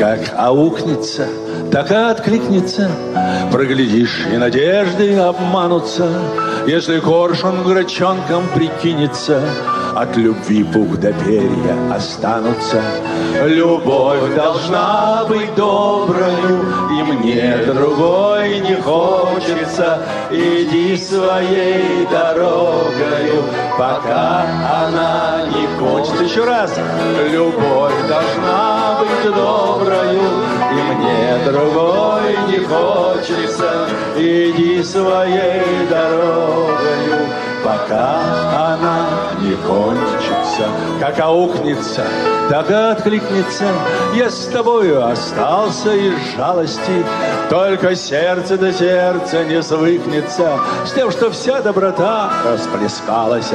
Как аукнется, так и откликнется, проглядишь, и надежды обманутся. Если коршун грачонком прикинется, от любви пух до перья останутся. Любовь должна быть доброю, и мне другой не хочется. Иди своей дорогою, пока она не кончится. Еще раз. Любовь должна быть доброю, и мне другой не хочется. Иди своей дорогою, пока она не кончится. Как аукнется, так и откликнется. Я с тобою остался из жалости, только сердце до сердца не свыкнется с тем, что вся доброта расплескалась.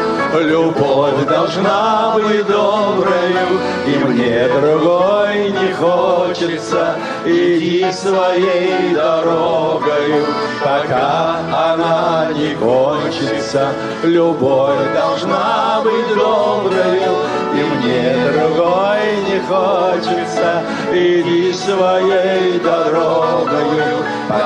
Любовь должна быть доброю, и мне другой не хочется. Иди своей дорогою, пока она не кончится. Любовь должна быть доброю, и мне другой не хочется. Иди своей дорогою,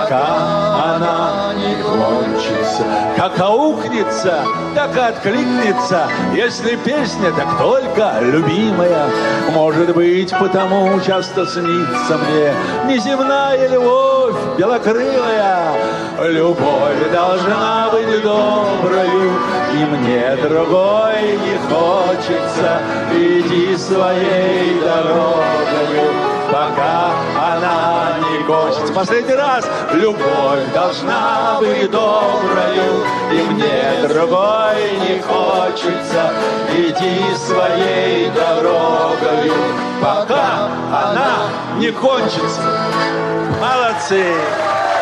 пока она не кончится. Как аукнется, так и откликнется. Если песня, так только любимая. Может быть, потому часто снится мне неземная любовь белокрылая. Любовь должна быть доброю, и мне другой не хочется. Иди своей дорогою, пока она не кончится. Последний раз. Любовь должна быть доброю, и мне другой не хочется. Иди своей дорогою, пока она не кончится. Молодцы!